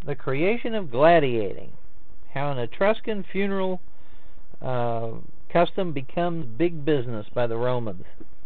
The creation of gladiating. How an Etruscan funeral custom becomes big business by the Romans.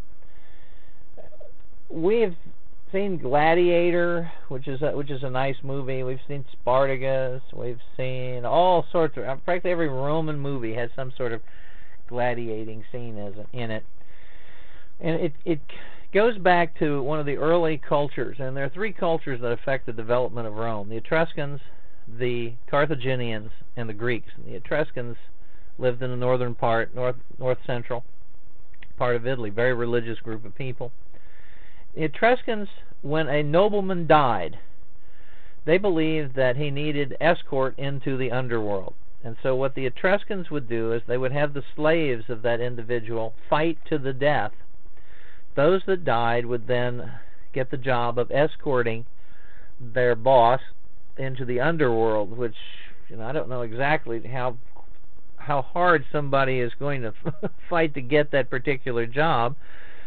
We've seen Gladiator, which is a nice movie. We've seen Spartacus. We've seen all sorts of. Practically every Roman movie has some sort of gladiating scene in it, and it goes back to one of the early cultures. And there are three cultures that affect the development of Rome: the Etruscans, the Carthaginians, and the Greeks. And the Etruscans lived in the northern part, north central part of Italy. Very religious group of people. The Etruscans, when a nobleman died, they believed that he needed escort into the underworld. And so what the Etruscans would do is they would have the slaves of that individual fight to the death. Those that died would then get the job of escorting their boss into the underworld, which, I don't know exactly how hard somebody is going to fight to get that particular job.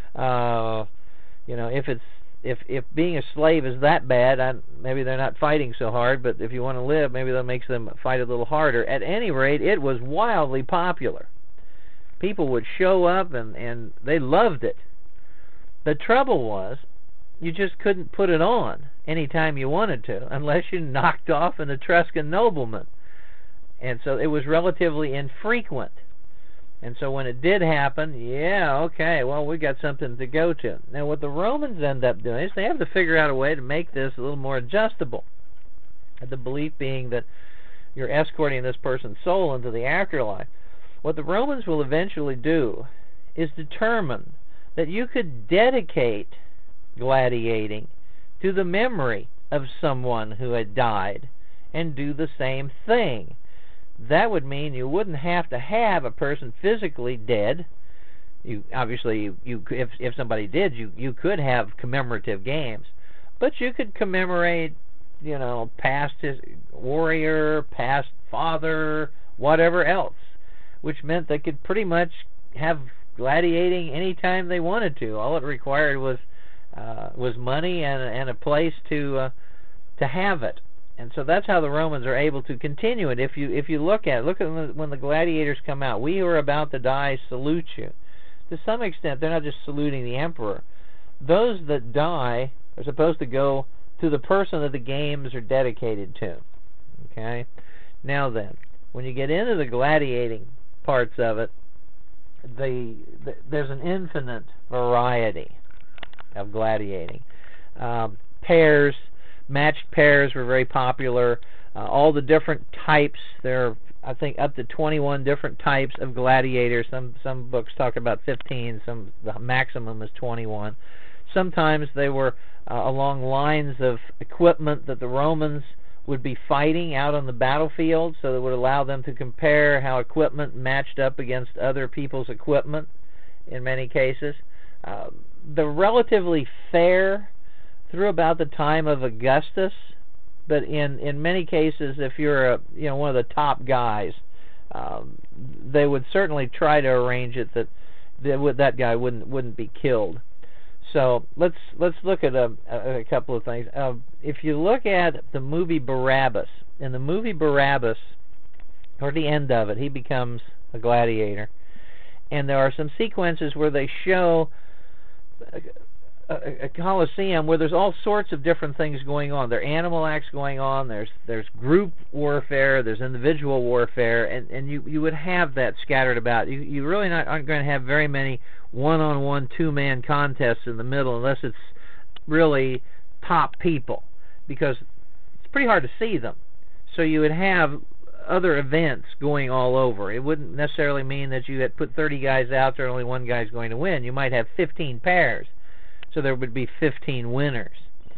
If being a slave is that bad, maybe they're not fighting so hard, but if you want to live, maybe that makes them fight a little harder. At any rate, it was wildly popular. People would show up, and they loved it. The trouble was, you just couldn't put it on anytime you wanted to, unless you knocked off an Etruscan nobleman. And so it was relatively infrequent. And so when it did happen, we got something to go to. Now, what the Romans end up doing is they have to figure out a way to make this a little more adjustable. The belief being that you're escorting this person's soul into the afterlife. What the Romans will eventually do is determine that you could dedicate gladiating to the memory of someone who had died and do the same thing. That would mean you wouldn't have to have a person physically dead. You obviously, if somebody did, you could have commemorative games, but you could commemorate, past warrior, past father, whatever else, which meant they could pretty much have gladiating anytime they wanted to. All it required was money and a place to have it. And so that's how the Romans are able to continue it. If you look at when the gladiators come out, we who are about to die salute you. To some extent, they're not just saluting the emperor. Those that die are supposed to go to the person that the games are dedicated to. Okay? Now then, when you get into the gladiating parts of it, there's an infinite variety of gladiating. Matched pairs were very popular. All the different types, there are, I think, up to 21 different types of gladiators. Some books talk about 15. The maximum is 21. Sometimes they were along lines of equipment that the Romans would be fighting out on the battlefield, so that would allow them to compare how equipment matched up against other people's equipment in many cases. The relatively fair through about the time of Augustus, but in many cases, if you're one of the top guys, they would certainly try to arrange it that guy wouldn't be killed. So let's look at a couple of things. If you look at the movie Barabbas, in the movie Barabbas, toward the end of it, he becomes a gladiator, and there are some sequences where they show a coliseum where there's all sorts of different things going on. There are animal acts going on. There's group warfare. There's individual warfare, and you would have that scattered about. You really aren't going to have very many one-on-one, two-man contests in the middle unless it's really top people, because it's pretty hard to see them. So you would have other events going all over. It wouldn't necessarily mean that you had put 30 guys out there and only one guy's going to win. You might have 15 pairs. So there would be 15 winners.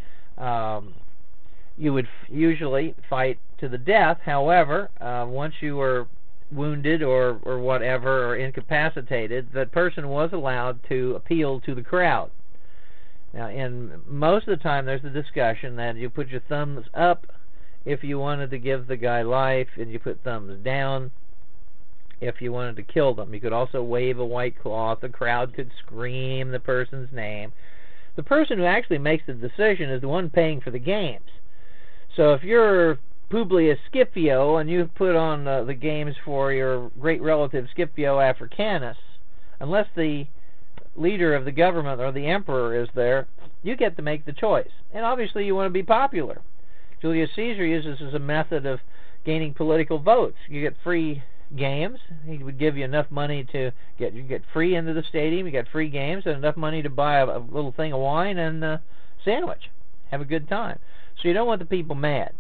You would usually fight to the death. However, once you were wounded or whatever, or incapacitated, that person was allowed to appeal to the crowd. Now, in most of the time, there's a discussion that you put your thumbs up if you wanted to give the guy life, and you put thumbs down if you wanted to kill them. You could also wave a white cloth. The crowd could scream the person's name. The person who actually makes the decision is the one paying for the games. So if you're Publius Scipio, and you put on the games for your great relative Scipio Africanus, unless the leader of the government or the emperor is there, you get to make the choice. And obviously you want to be popular. Julius Caesar uses this as a method of gaining political votes. You get free games. He would give you enough money to get free into the stadium. You get free games and enough money to buy a little thing of wine and a sandwich. Have a good time. So you don't want the people mad.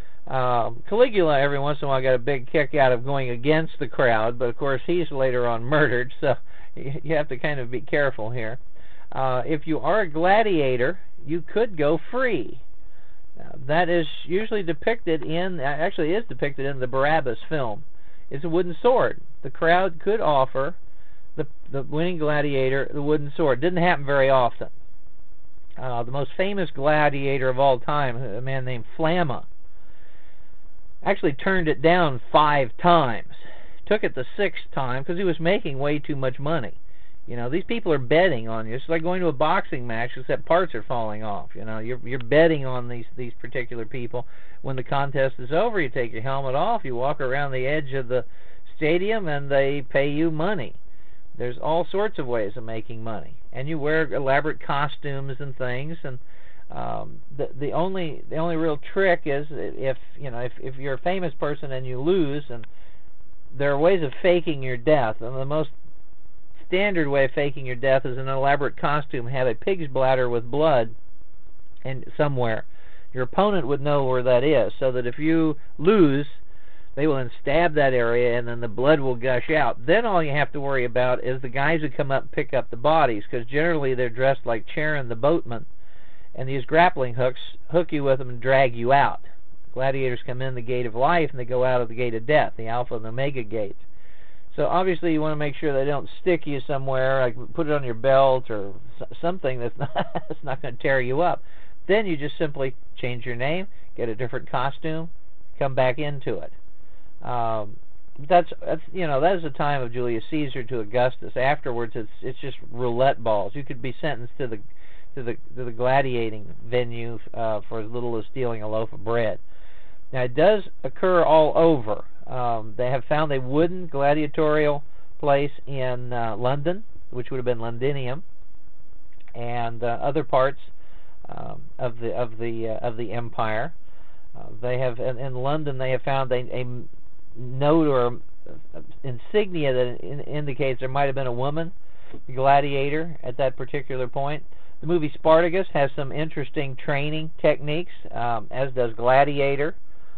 Caligula every once in a while got a big kick out of going against the crowd, but of course he's later on murdered, so you have to kind of be careful here. If you are a gladiator, you could go free. That is usually depicted in, actually is depicted in the Barabbas film. It's a wooden sword. The crowd could offer the winning gladiator the wooden sword. Didn't happen very often. The most famous gladiator of all time, a man named Flamma, actually turned it down 5 times. Took it the 6th time because he was making way too much money. You know, these people are betting on you. It's like going to a boxing match, except parts are falling off. You know, you're betting on these particular people. When the contest is over, you take your helmet off, you walk around the edge of the stadium, and they pay you money. There's all sorts of ways of making money, and you wear elaborate costumes and things. And the only real trick is if you're a famous person and you lose, and there are ways of faking your death, and the most standard way of faking your death is an elaborate costume. Have a pig's bladder with blood and somewhere. Your opponent would know where that is, so that if you lose, they will then stab that area and then the blood will gush out. Then all you have to worry about is the guys who come up and pick up the bodies, because generally they're dressed like Charon the boatman, and these grappling hooks hook you with them and drag you out. Gladiators come in the gate of life and they go out of the gate of death, the Alpha and Omega gates. So obviously you want to make sure they don't stick you somewhere, like put it on your belt or something that's not going to tear you up. Then you just simply change your name, get a different costume, come back into it. That's that is the time of Julius Caesar to Augustus. Afterwards, it's just roulette balls. You could be sentenced to the gladiating venue for as little as stealing a loaf of bread. Now it does occur all over. They have found a wooden gladiatorial place in London, which would have been Londinium, and other parts of the empire. They have in London. They have found a note or insignia that indicates there might have been a woman gladiator at that particular point. The movie Spartacus has some interesting training techniques, as does Gladiator.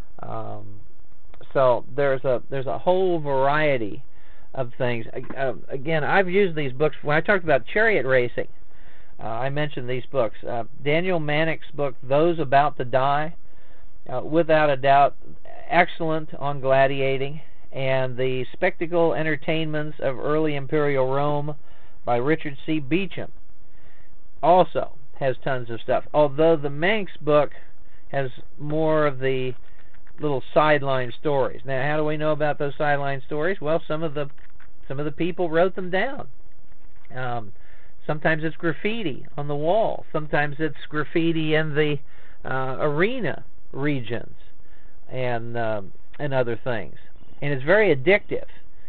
So there's a whole variety of things. Again, I've used these books when I talked about chariot racing. I mentioned these books. Daniel Manick's book, Those About to Die, without a doubt, excellent on gladiating, and the Spectacle Entertainments of Early Imperial Rome by Richard C. Beecham also has tons of stuff. Although the Manx book has more of the little sideline stories. Now, how do we know about those sideline stories? Well, some of the people wrote them down. Sometimes it's graffiti on the wall. Sometimes it's graffiti in the arena regions and other things. And it's very addictive.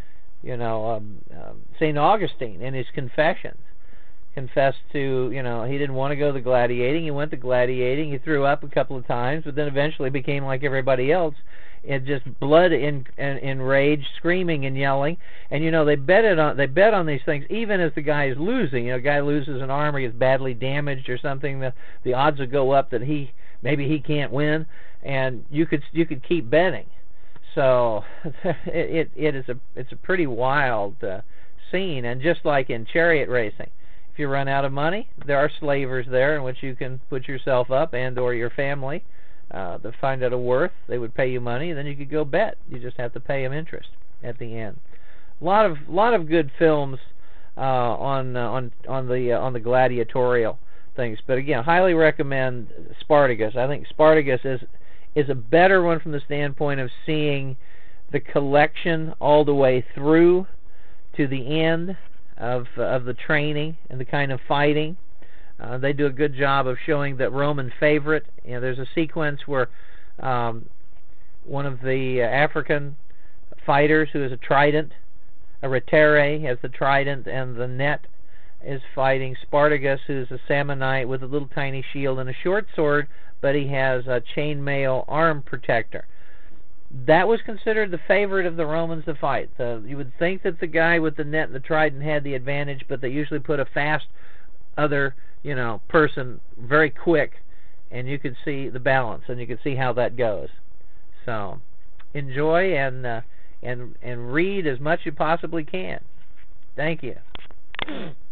St. Augustine in his Confessions confessed to, he didn't want to go to gladiating. He went to gladiating. He threw up a couple of times, but then eventually became like everybody else. It just blood in rage, screaming and yelling. And they bet on these things even as the guy is losing. A guy loses an arm or gets badly damaged or something. The odds will go up that maybe he can't win, and you could keep betting. So it's a pretty wild scene. And just like in chariot racing, if you run out of money, there are slavers there in which you can put yourself up and or your family to find out a worth. They would pay you money, and then you could go bet. You just have to pay them interest at the end. A lot of good films on the gladiatorial things. But again, highly recommend Spartacus. I think Spartacus is a better one from the standpoint of seeing the collection all the way through to the end of the training and the kind of fighting. They do a good job of showing that Roman favorite. There's a sequence where one of the African fighters who is a trident. Eretere has the trident and the net, is fighting Spartacus, who's a Samnite with a little tiny shield and a short sword, but he has a chainmail arm protector. That was considered the favorite of the Romans to fight. You would think that the guy with the net and the trident had the advantage, but they usually put a fast other, person very quick, and you could see the balance, and you could see how that goes. So, enjoy and read as much as you possibly can. Thank you.